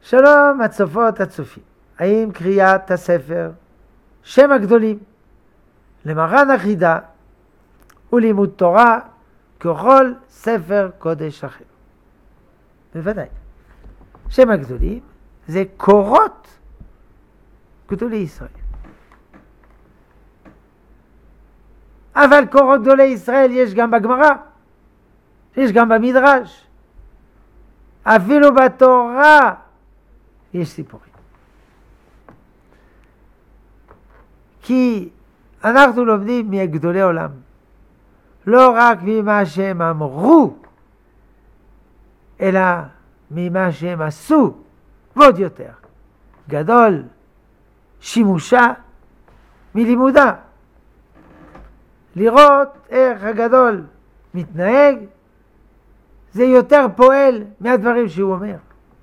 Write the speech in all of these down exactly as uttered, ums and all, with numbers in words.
שלום הצופות הצופים, האם קריאת הספר שם הגדולים למרן החידה ולימוד תורה ככל ספר קודש אחר? בוודאי. שם הגדולים זה קורות גדולי ישראל. אבל קורות גדולי ישראל יש גם בגמרא, יש גם במדרש, אפילו בתורה יש סיפורים. כי אנחנו לומדים מגדולי עולם, לא רק ממה שהם אמרו, אלא ממה שהם עשו, ועוד יותר. גדול שימושה מלימודה. לראות איך הגדול מתנהג, זה יותר פועל מהדברים שהוא אומר.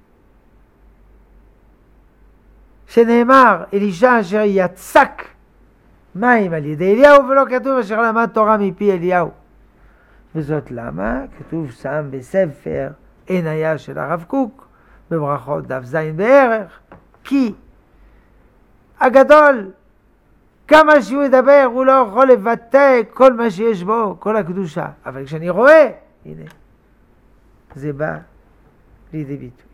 שנאמר, אלישע אשר יצק מים על ידי אליהו, ולא כתוב אשר למד תורה מפי אליהו. וזאת למה? כתוב שם בספר אין היה של הרב קוק, בברכות דף זין בערך, כי הגדול, כמה שהוא ידבר, הוא לא יכול לבטא כל מה שיש בו, כל הקדושה. אבל כשאני רואה, הנה, זה בא לידי ביטוי.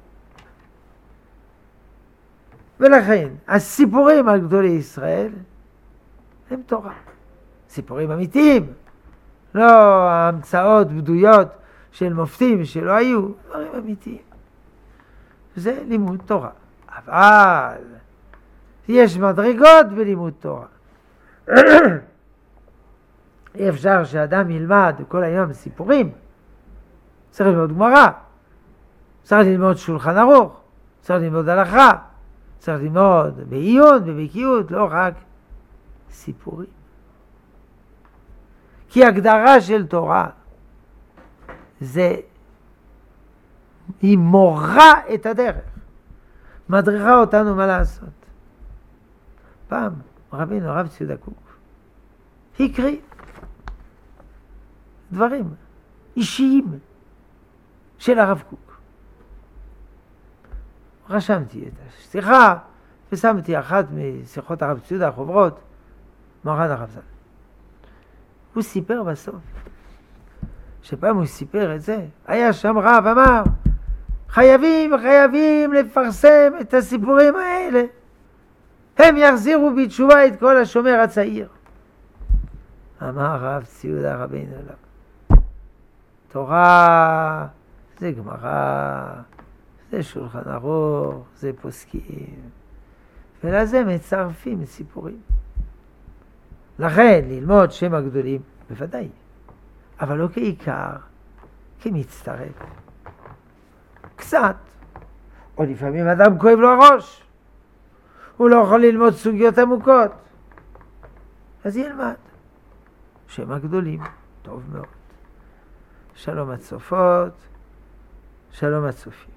ולכן, הסיפורים על גדולי ישראל הם תורה. סיפורים אמיתיים, לא המצאות בדויות של מופתים שלא היו, דברים אמיתיים. זה לימוד תורה. אבל יש מדרגות בלימוד תורה. אי אפשר שאדם ילמד כל היום סיפורים. צריך ללמוד גמרא, צריך ללמוד שולחן ערוך, צריך ללמוד הלכה, צריך ללמוד בעיון ובקיאות, לא רק סיפורים. כי הגדרה של תורה זה, היא מורה את הדרך, מדריכה אותנו מה לעשות. פעם רבינו הרב ציודה קוק הקריא דברים אישיים של הרב קוק. רשמתי את השיחה ושמתי אחת משיחות הרב ציודה החוברות, מרן הרב ז"ל. הוא סיפר בסוף, שפעם הוא סיפר את זה, היה שם רב אמר, חייבים חייבים לפרסם את הסיפורים האלה, הם יחזירו בתשובה את כל השומר הצעיר. אמר רב ציודה רבינו אליו, תורה זה גמרא, זה שולחן ערוך, זה פוסקים, ולזה מצרפים סיפורים. לכן ללמוד שם הגדולים בוודאי, אבל לא כעיקר, כמצטרף. קצת, או לפעמים אדם כואב לו הראש, הוא לא יכול ללמוד סוגיות עמוקות, אז ילמד שם הגדולים, טוב מאוד. שלום הצופות, שלום הצופים.